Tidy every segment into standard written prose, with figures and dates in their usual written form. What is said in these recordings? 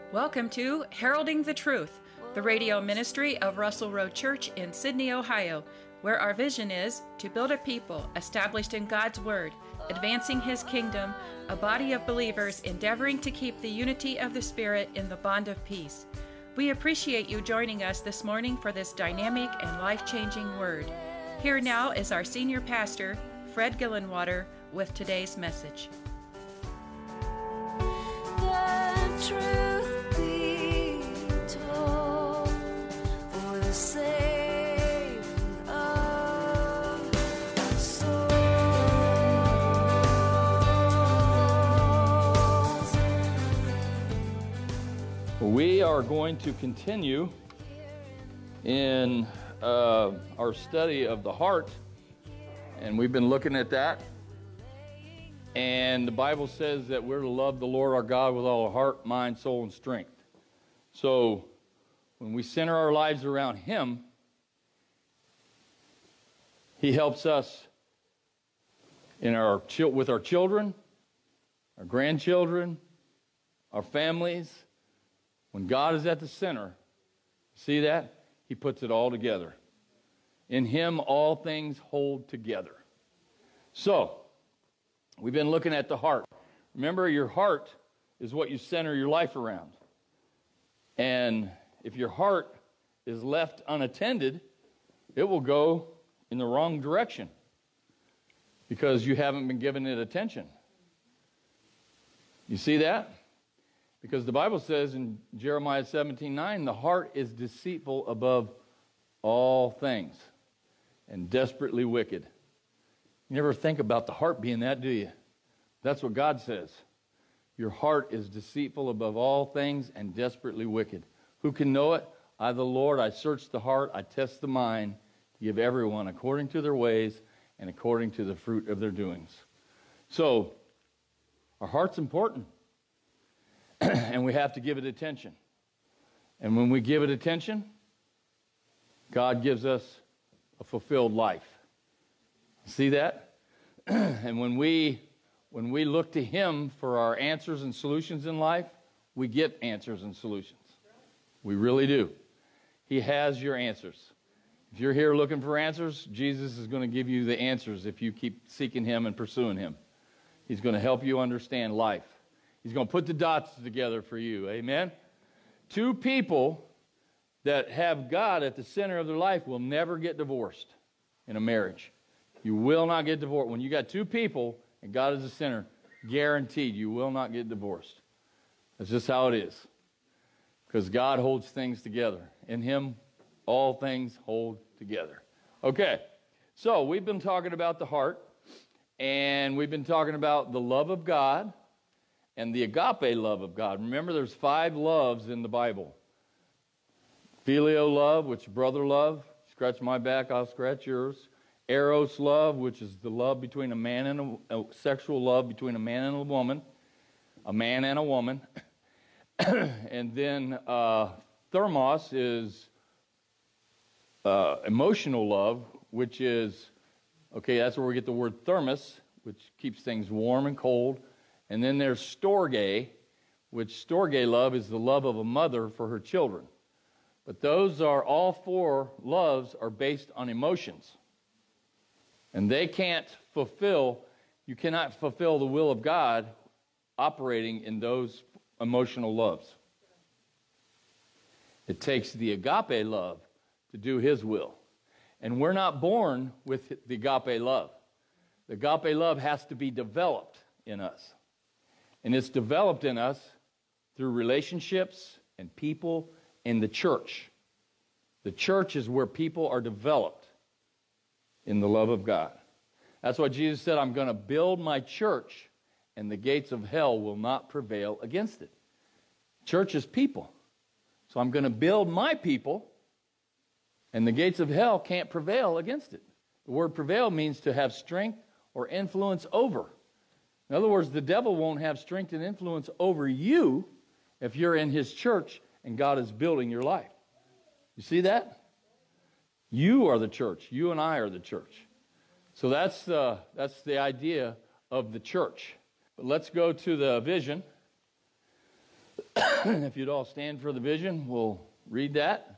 Welcome to Heralding the Truth, the radio ministry of Russell Road Church in Sydney, Ohio, where our vision is to build a people established in God's Word, advancing His kingdom, a body of believers endeavoring to keep the unity of the Spirit in the bond of peace. We appreciate you joining us this morning for this dynamic and life-changing word. Here now is our senior pastor, Fred Gillenwater, with today's message. The truth be told, for the saving of souls. We are going to continue in our study of the heart, and we've been looking at that. And the Bible says that we're to love the Lord our God with all our heart, mind, soul, and strength. So when we center our lives around Him, He helps us in with our children, our grandchildren, our families. When God is at the center, see that? He puts it all together. In Him, all things hold together. So, we've been looking at the heart. Remember, your heart is what you center your life around. And if your heart is left unattended, it will go in the wrong direction because you haven't been giving it attention. You see that? Because the Bible says in Jeremiah 17:9, the heart is deceitful above all things and desperately wicked. You never think about the heart being that, do you? That's what God says. Your heart is deceitful above all things and desperately wicked. Who can know it? I, the Lord, I search the heart, I test the mind, to give everyone according to their ways and according to the fruit of their doings. So, our heart's important. And we have to give it attention. And when we give it attention, God gives us a fulfilled life. See that? And when we look to Him for our answers and solutions in life, we get answers and solutions. We really do. He has your answers. If you're here looking for answers, Jesus is going to give you the answers if you keep seeking Him and pursuing Him. He's going to help you understand life. He's going to put the dots together for you. Amen? Two people that have God at the center of their life will never get divorced in a marriage. You will not get divorced. When you got two people and God is the center, guaranteed you will not get divorced. That's just how it is. Because God holds things together. In Him, all things hold together. Okay, so we've been talking about the heart, and we've been talking about the love of God and the agape love of God. Remember, there's 5 loves in the Bible. Phileo love, which is brother love. Scratch my back, I'll scratch yours. Eros love, which is the love between a man and a sexual love between a man and a woman. A man and a woman. And then thermos is emotional love, which is, okay, that's where we get the word thermos, which keeps things warm and cold. And then there's storge, which storge love is the love of a mother for her children. But those are, all 4 loves are based on emotions. And they can't fulfill, you cannot fulfill the will of God operating in those emotional loves. It takes the agape love to do His will. And we're not born with the agape love. The agape love has to be developed in us. And it's developed in us through relationships and people in the church. The church is where people are developed in the love of God. That's why Jesus said, I'm going to build my church, and the gates of hell will not prevail against it. Church is people. So I'm going to build my people, and the gates of hell can't prevail against it. The word prevail means to have strength or influence over. In other words, the devil won't have strength and influence over you if you're in his church and God is building your life. You see that? You are the church. You and I are the church. So that's the idea of the church. But let's go to the vision. If you'd all stand for the vision, we'll read that.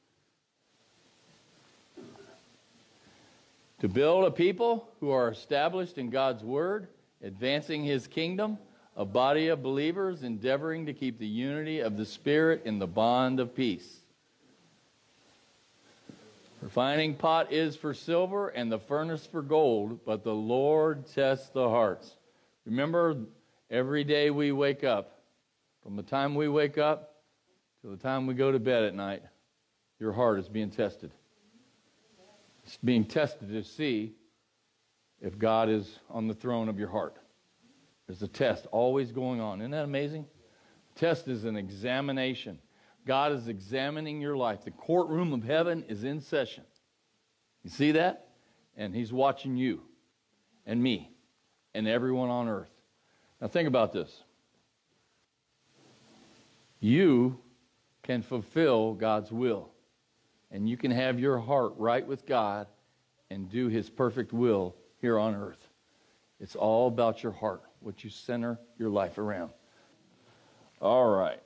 To build a people who are established in God's word, advancing his kingdom, a body of believers endeavoring to keep the unity of the Spirit in the bond of peace. Refining pot is for silver and the furnace for gold, but the Lord tests the hearts. Remember, every day we wake up, from the time we wake up to the time we go to bed at night, your heart is being tested. It's being tested to see if God is on the throne of your heart. There's a test always going on. Isn't that amazing? Test is an examination. God is examining your life. The courtroom of heaven is in session. You see that? And he's watching you and me and everyone on earth. Now think about this. You can fulfill God's will. And you can have your heart right with God and do his perfect will here on earth. It's all about your heart, what you center your life around. All right.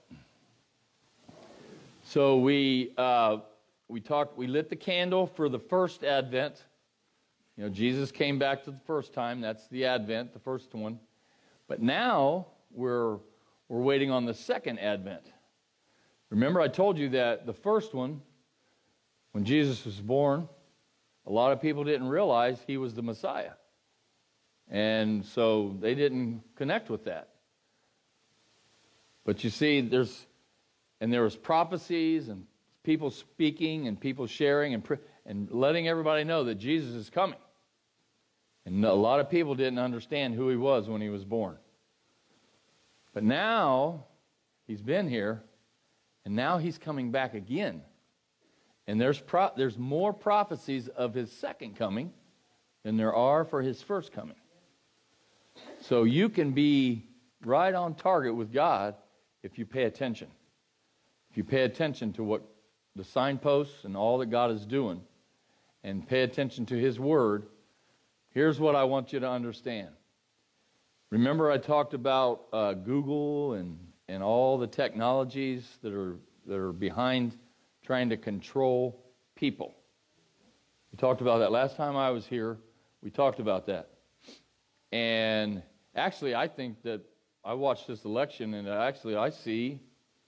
So we lit the candle for the first Advent. You know, Jesus came back to the first time. That's the Advent, the first one. But now we're waiting on the second Advent. Remember, I told you that the first one, when Jesus was born, a lot of people didn't realize he was the Messiah. And so they didn't connect with that. But you see, there was prophecies and people speaking and people sharing and letting everybody know that Jesus is coming. And a lot of people didn't understand who he was when he was born. But now he's been here, and now he's coming back again. And there's more prophecies of his second coming than there are for his first coming. So you can be right on target with God if you pay attention. If you pay attention to what the signposts and all that God is doing, and pay attention to his word, here's what I want you to understand. Remember I talked about Google and all the technologies that are behind trying to control people. We talked about that. Last time I was here, we talked about that. And actually, I think that I watched this election, and actually I see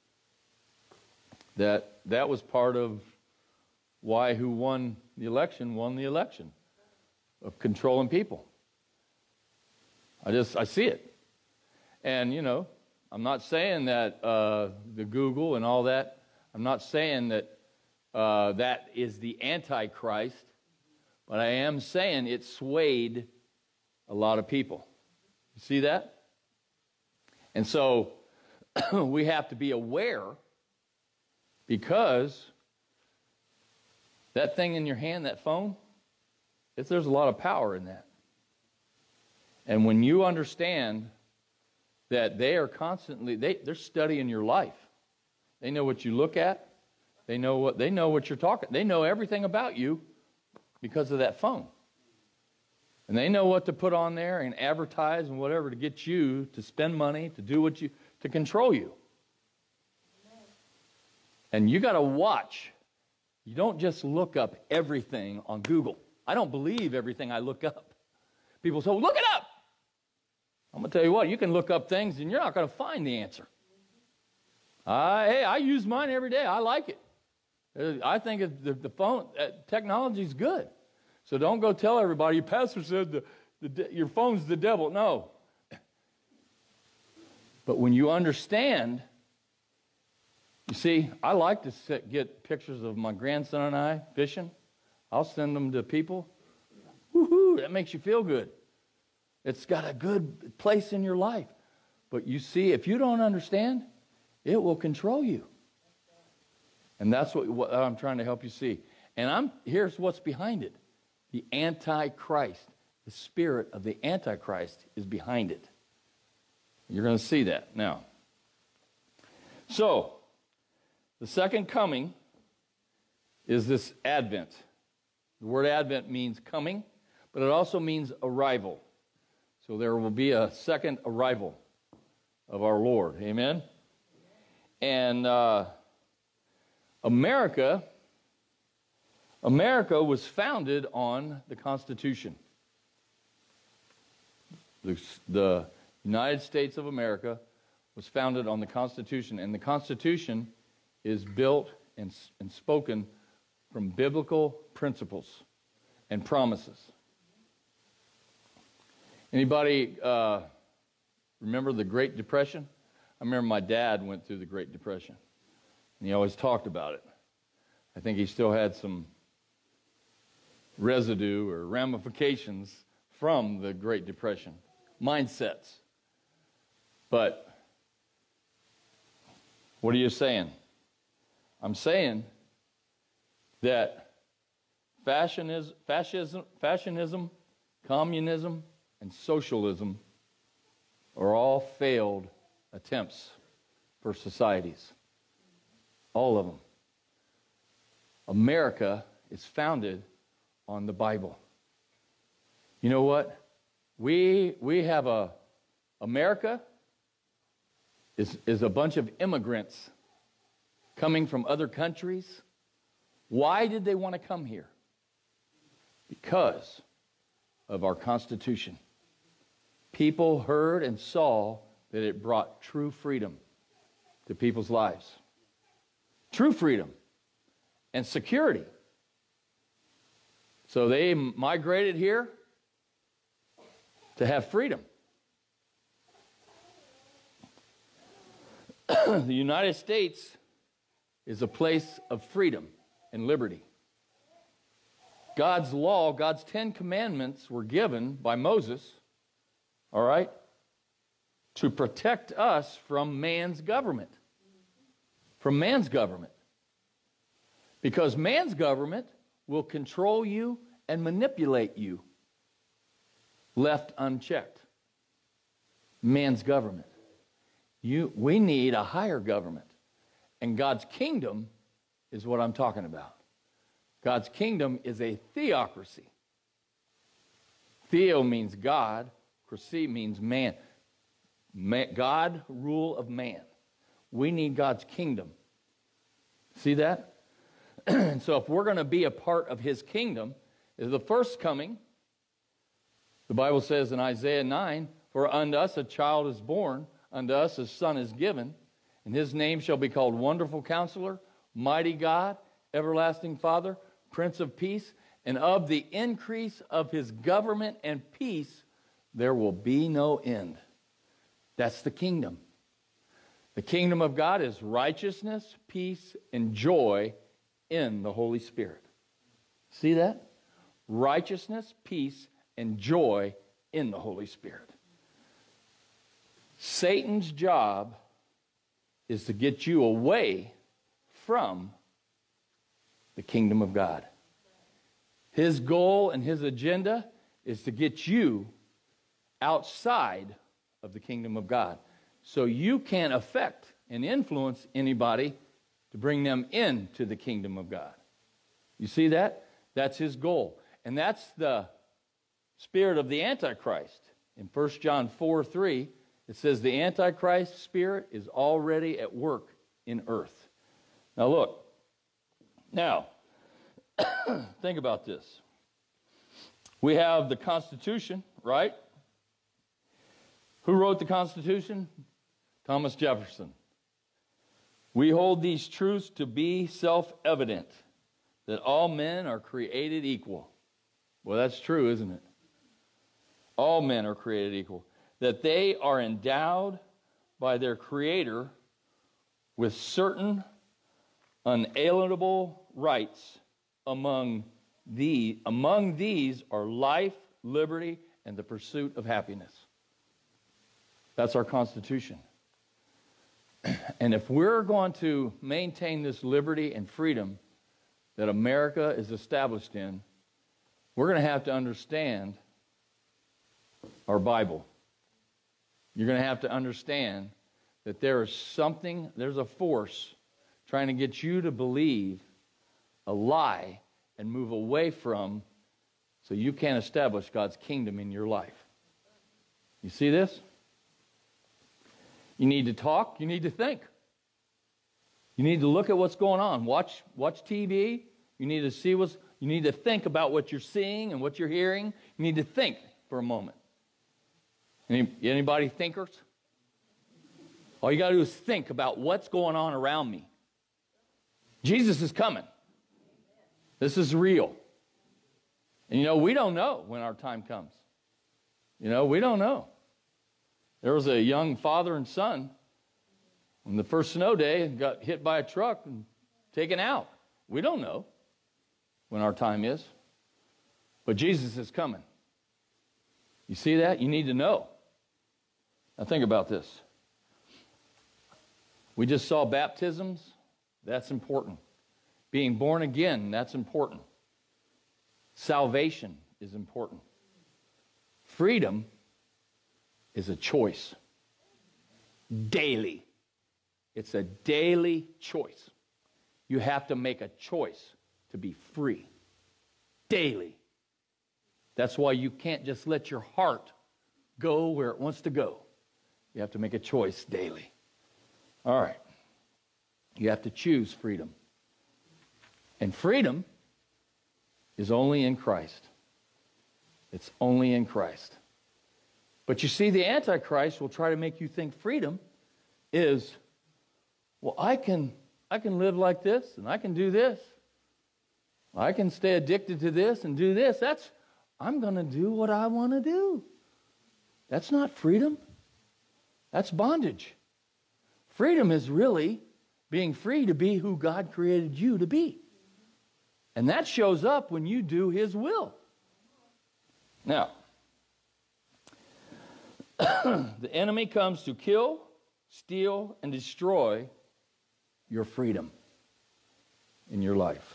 that was part of why who won the election, of controlling people. I see it. And, you know, I'm not saying that the Google and all that, I'm not saying that that is the Antichrist, but I am saying it swayed a lot of people. You see that? And so we have to be aware, because that thing in your hand, that phone, there's a lot of power in that. And when you understand that they are constantly, they're studying your life. They know what you look at. They know what you're talking. They know everything about you because of that phone. And they know what to put on there and advertise and whatever to get you to spend money, to do to control you. And you got to watch. You don't just look up everything on Google. I don't believe everything I look up. People say, look it up. I'm going to tell you what, you can look up things and you're not going to find the answer. Hey, I use mine every day. I like it. I think the phone technology is good. So don't go tell everybody, your pastor said your phone's the devil. No. But when you understand, you see, I like to get pictures of my grandson and I fishing. I'll send them to people. Woohoo, that makes you feel good. It's got a good place in your life. But you see, if you don't understand, it will control you. And that's what I'm trying to help you see. And here's what's behind it. The Antichrist, the spirit of the Antichrist is behind it. You're going to see that now. So, the second coming is this Advent. The word Advent means coming, but it also means arrival. So there will be a second arrival of our Lord. Amen? And America was founded on the Constitution. The United States of America was founded on the Constitution, and the Constitution is built and spoken from biblical principles and promises. Anybody remember the Great Depression? I remember my dad went through the Great Depression, and he always talked about it. I think he still had some residue or ramifications from the Great Depression, mindsets. But what are you saying? I'm saying that fascism, communism, and socialism are all failed attempts for societies. All of them. America is founded on the Bible. You know what? We have America is a bunch of immigrants coming from other countries. Why did they want to come here? Because of our Constitution. People heard and saw that it brought true freedom to people's lives. True freedom and security. So they migrated here to have freedom. The United States is a place of freedom and liberty. God's law, God's 10 commandments were given by Moses, all right, to protect us from man's government. From man's government. Because man's government will control you and manipulate you, left unchecked. Man's government. We need a higher government. And God's kingdom is what I'm talking about. God's kingdom is a theocracy. Theo means God. Cracy means man. God, rule of man. We need God's kingdom. See that? And so if we're going to be a part of his kingdom, the first coming, the Bible says in Isaiah 9, for unto us a child is born, unto us a son is given, and his name shall be called Wonderful Counselor, Mighty God, Everlasting Father, Prince of Peace, and of the increase of his government and peace there will be no end. That's the kingdom. The kingdom of God is righteousness, peace, and joy in the Holy Spirit. See that? Righteousness, peace, and joy in the Holy Spirit. Satan's job is to get you away from the kingdom of God. His goal and his agenda is to get you outside of the kingdom of God. So you can't affect and influence anybody to bring them into the kingdom of God. You see that? That's his goal. And that's the spirit of the Antichrist. In 1 John 4:3, it says the Antichrist spirit is already at work in earth. Now look. Now, think about this. We have the Constitution, right? Who wrote the Constitution? Thomas Jefferson. We hold these truths to be self-evident, that all men are created equal. Well, that's true, isn't it? All men are created equal. That they are endowed by their Creator with certain unalienable rights. Among these are life, liberty, and the pursuit of happiness. That's our Constitution. And if we're going to maintain this liberty and freedom that America is established in, we're going to have to understand our Bible. You're going to have to understand that there's a force trying to get you to believe a lie and move away from, so you can't establish God's kingdom in your life. You see this? You need to talk, you need to think. You need to look at what's going on. Watch TV. You need to see you need to think about what you're seeing and what you're hearing. You need to think for a moment. Anybody thinkers? All you got to do is think about what's going on around me. Jesus is coming. This is real. And we don't know when our time comes. We don't know. There was a young father and son on the first snow day and got hit by a truck and taken out. We don't know when our time is. But Jesus is coming. You see that? You need to know. Now think about this. We just saw baptisms. That's important. Being born again, that's important. Salvation is important. Freedom is a choice. Daily. It's a daily choice. You have to make a choice to be free. Daily. That's why you can't just let your heart go where it wants to go. You have to make a choice daily. All right. You have to choose freedom. And freedom is only in Christ. It's only in Christ. But you see, the Antichrist will try to make you think freedom is, well, I can live like this, and I can do this. I can stay addicted to this and do this. I'm going to do what I want to do. That's not freedom. That's bondage. Freedom is really being free to be who God created you to be. And that shows up when you do His will. Now, the enemy comes to kill, steal, and destroy your freedom in your life.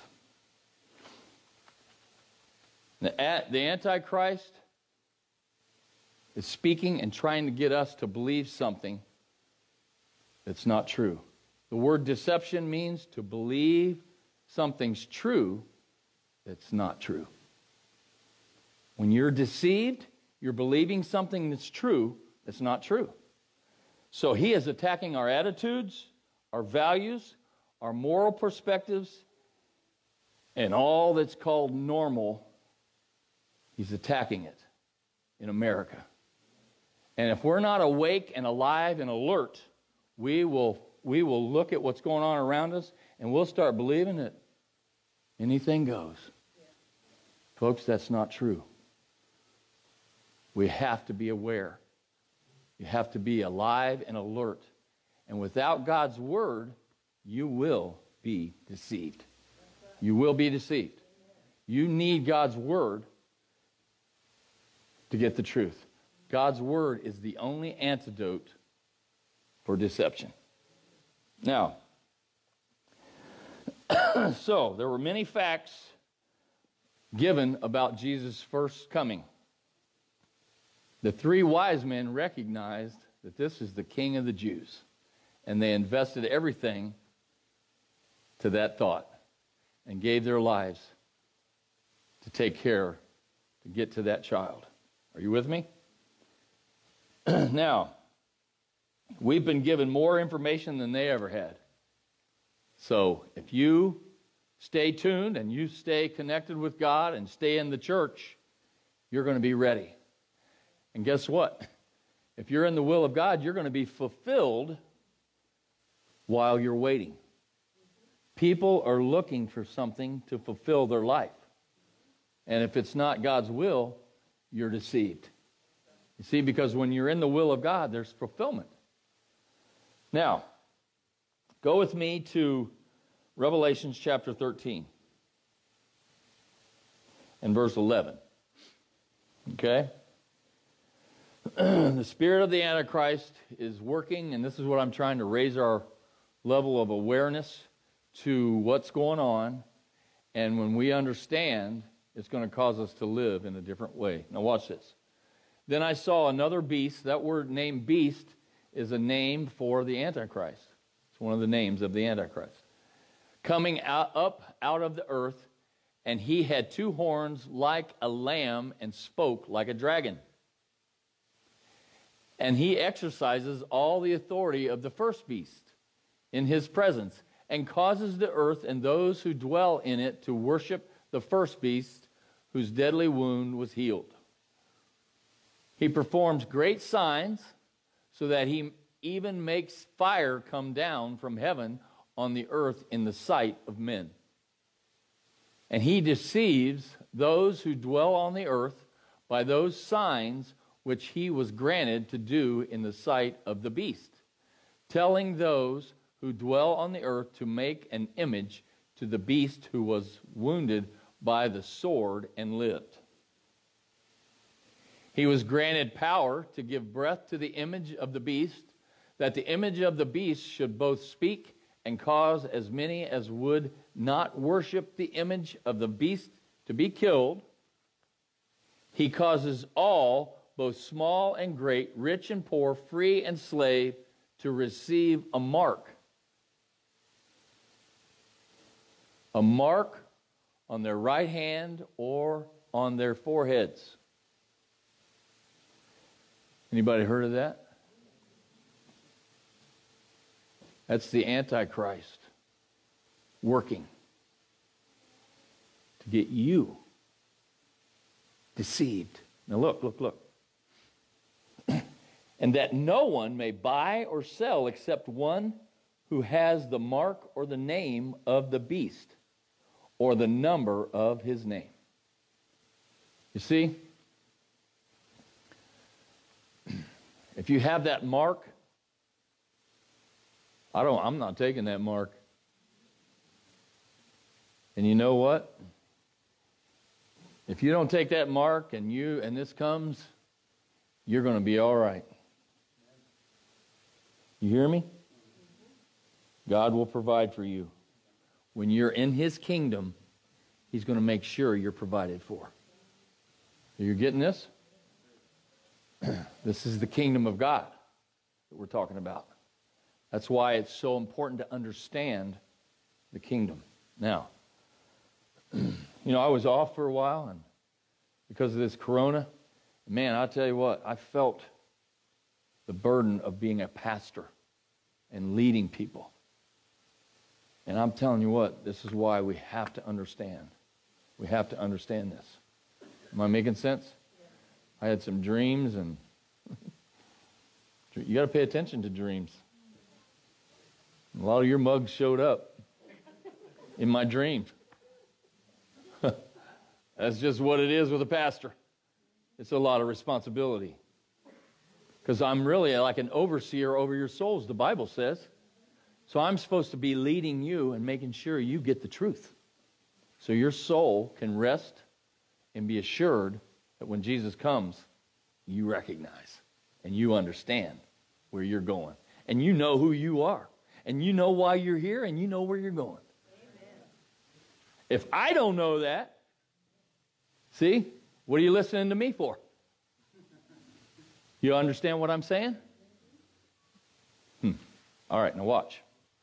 The Antichrist is speaking and trying to get us to believe something that's not true. The word deception means to believe something's true that's not true. When you're deceived, you're believing something that's true that's not true. So he is attacking our attitudes, our values, our moral perspectives, and all that's called normal. He's attacking it in America. And if we're not awake and alive and alert, we will look at what's going on around us and we'll start believing that anything goes. Yeah. Folks, that's not true. We have to be aware. You have to be alive and alert. And without God's word, you will be deceived. You will be deceived. You need God's word to get the truth. God's word is the only antidote for deception. Now, so there were many facts given about Jesus' first coming. The three wise men recognized that this is the King of the Jews, and they invested everything to that thought and gave their lives to take care to get to that child. Are you with me? Now, we've been given more information than they ever had. So if you stay tuned and you stay connected with God and stay in the church, you're going to be ready. And guess what? If you're in the will of God, you're going to be fulfilled while you're waiting. People are looking for something to fulfill their life. And if it's not God's will, you're deceived. You see, because when you're in the will of God, there's fulfillment. Now, go with me to Revelation chapter 13 and verse 11. Okay? The spirit of the Antichrist is working, and this is what I'm trying to raise our level of awareness to what's going on. And when we understand, it's going to cause us to live in a different way. Now watch this. Then I saw another beast. That word named beast is a name for the Antichrist. It's one of the names of the Antichrist. Coming up out of the earth, and he had two horns like a lamb and spoke like a dragon. And he exercises all the authority of the first beast in his presence, and causes the earth and those who dwell in it to worship the first beast whose deadly wound was healed. He performs great signs so that he even makes fire come down from heaven on the earth in the sight of men. And he deceives those who dwell on the earth by those signs which he was granted to do in the sight of the beast, telling those who dwell on the earth to make an image to the beast who was wounded by the sword and lived. He was granted power to give breath to the image of the beast, that the image of the beast should both speak and cause as many as would not worship the image of the beast to be killed. He causes all, both small and great, rich and poor, free and slave, to receive a mark. A mark on their right hand or on their foreheads. Anybody heard of that? That's the Antichrist working to get you deceived. Now look. And that no one may buy or sell except one who has the mark or the name of the beast or the number of his name. You see? If you have that mark, I'm not taking that mark. And you know what? If you don't take that mark and this comes, you're going to be all right. You hear me? God will provide for you. When you're in his kingdom, he's going to make sure you're provided for. You're getting this? This is the kingdom of God that we're talking about. That's why it's so important to understand the kingdom. Now, I was off for a while, and because of this corona, man, I'll tell you what, I felt the burden of being a pastor and leading people. And I'm telling you what, this is why we have to understand. We have to understand this. Am I making sense? I had some dreams, and you got to pay attention to dreams. A lot of your mugs showed up in my dream. That's just what it is with a pastor. It's a lot of responsibility. Because I'm really like an overseer over your souls, the Bible says. So I'm supposed to be leading you and making sure you get the truth. So your soul can rest and be assured that when Jesus comes, you recognize and you understand where you're going. And you know who you are. And you know why you're here, and you know where you're going. Amen. If I don't know that, see, what are you listening to me for? You understand what I'm saying? All right, now watch.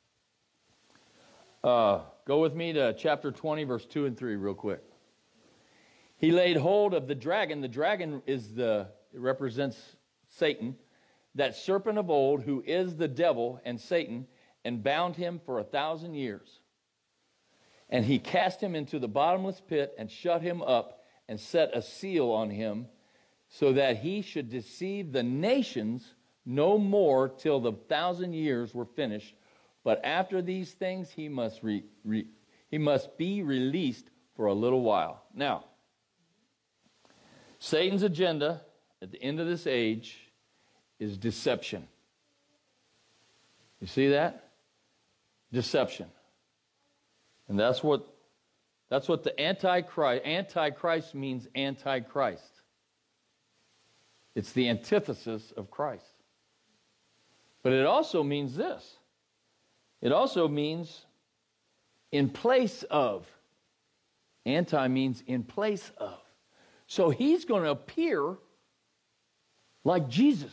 Go with me to chapter 20, verse 2 and 3 real quick. He laid hold of the dragon. The dragon it represents Satan, that serpent of old who is the devil and Satan, and bound him for 1,000 years. And he cast him into the bottomless pit and shut him up and set a seal on him so that he should deceive the nations no more till the 1,000 years were finished. But after these things he must be released for a little while. Now, Satan's agenda at the end of this age is deception. You see that? Deception. And that's what the Antichrist means, Antichrist. It's the antithesis of Christ. But it also means this. It also means in place of. Anti means in place of. So he's going to appear like Jesus.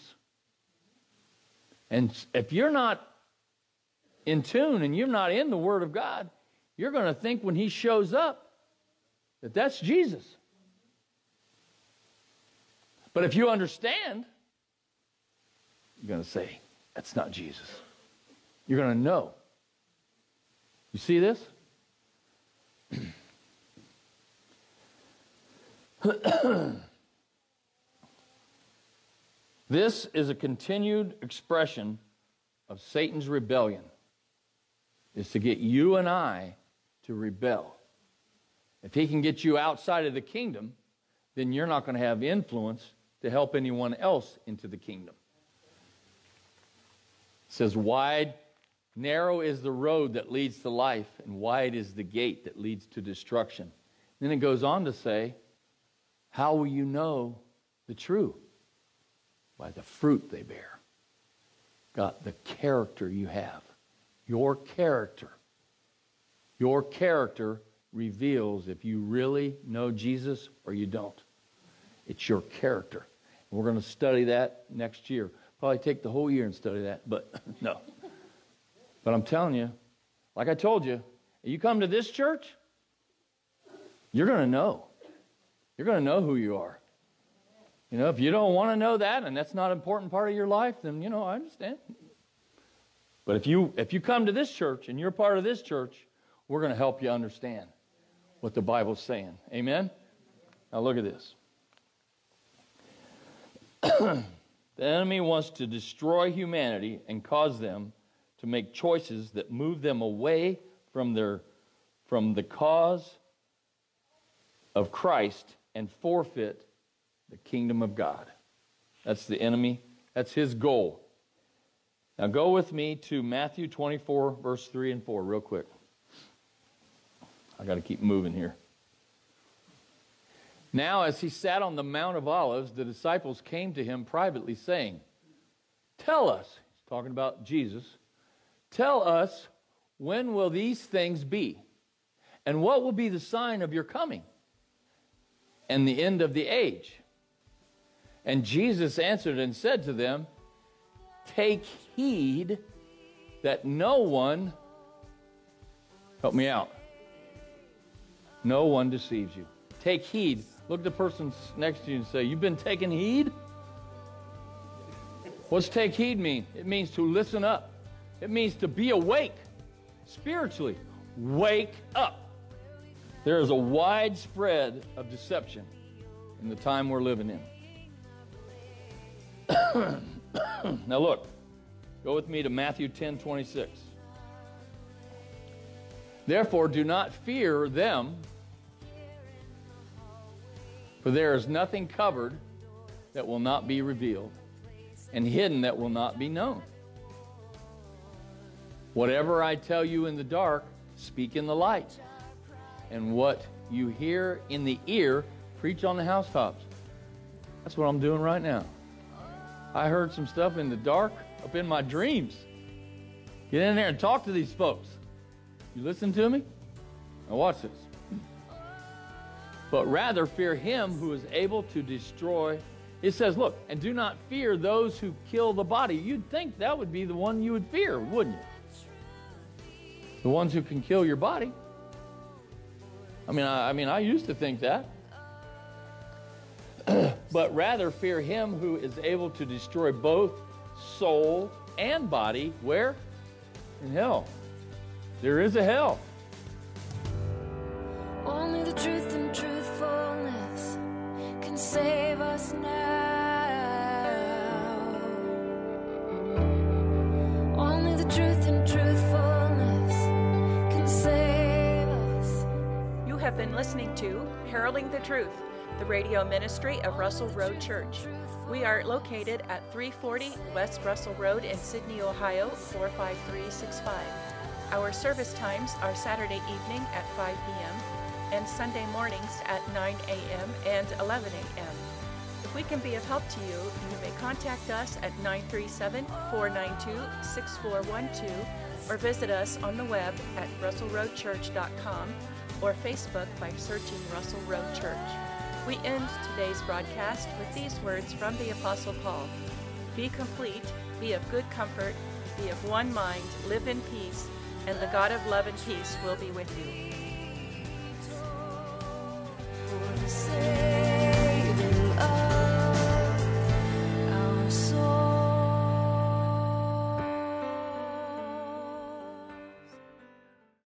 And if you're not in tune and you're not in the Word of God, you're going to think when he shows up that that's Jesus. But if you understand, you're going to say, that's not Jesus. You're going to know You see this? This is a continued expression of Satan's rebellion. Is to get you and I to rebel. If he can get you outside of the kingdom, then you're not going to have influence to help anyone else into the kingdom. It says, narrow is the road that leads to life, and wide is the gate that leads to destruction. Then it goes on to say, how will you know the truth? By the fruit they bear. God, the character you have. Your character. Your character reveals if you really know Jesus or you don't. It's your character. And we're going to study that next year. Probably take the whole year and study that, but no. But I'm telling you, like I told you, you come to this church, you're going to know. You're going to know who you are. You know, if you don't want to know that and that's not an important part of your life, then, I understand. But if you come to this church and you're part of this church, we're going to help you understand what the Bible's saying. Amen? Now look at this. The enemy wants to destroy humanity and cause them to make choices that move them away from the cause of Christ and forfeit the kingdom of God. That's the enemy. That's his goal. Now go with me to Matthew 24, verse 3 and 4 real quick. I got to keep moving here. Now as he sat on the Mount of Olives, the disciples came to him privately saying, tell us, he's talking about Jesus, tell us, when will these things be? And what will be the sign of your coming and the end of the age? And Jesus answered and said to them, take heed that no one, help me out, no one deceives you. Take heed. Look at the person next to you and say, you've been taking heed? What's take heed mean? It means to listen up. It means to be awake spiritually. Wake up. There is a wide spread of deception in the time we're living in. Now look, go with me to Matthew 10:26. Therefore, do not fear them, for there is nothing covered that will not be revealed, and hidden that will not be known. Whatever I tell you in the dark, speak in the light. And what you hear in the ear, preach on the housetops. That's what I'm doing right now. I heard some stuff in the dark, up in my dreams. Get in there and talk to these folks. You listen to me? Now watch this. But rather fear him who is able to destroy. It says, look, and do not fear those who kill the body. You'd think that would be the one you would fear, wouldn't you? The ones who can kill your body. I mean, I used to think that. But rather fear him who is able to destroy both soul and body. Where? In hell. There is a hell. Only the truth and truthfulness can save us now. Only the truth and truthfulness can save us. You have been listening to Heralding the Truth, the radio ministry of Russell Road Church. We are located at 340 West Russell Road in Sydney, Ohio, 45365. Our service times are Saturday evening at 5 p.m. and Sunday mornings at 9 a.m. and 11 a.m. If we can be of help to you, you may contact us at 937-492-6412 or visit us on the web at russellroadchurch.com or Facebook by searching Russell Road Church. We end today's broadcast with these words from the Apostle Paul. Be complete, be of good comfort, be of one mind, live in peace, and the God of love and peace will be with you. For the sake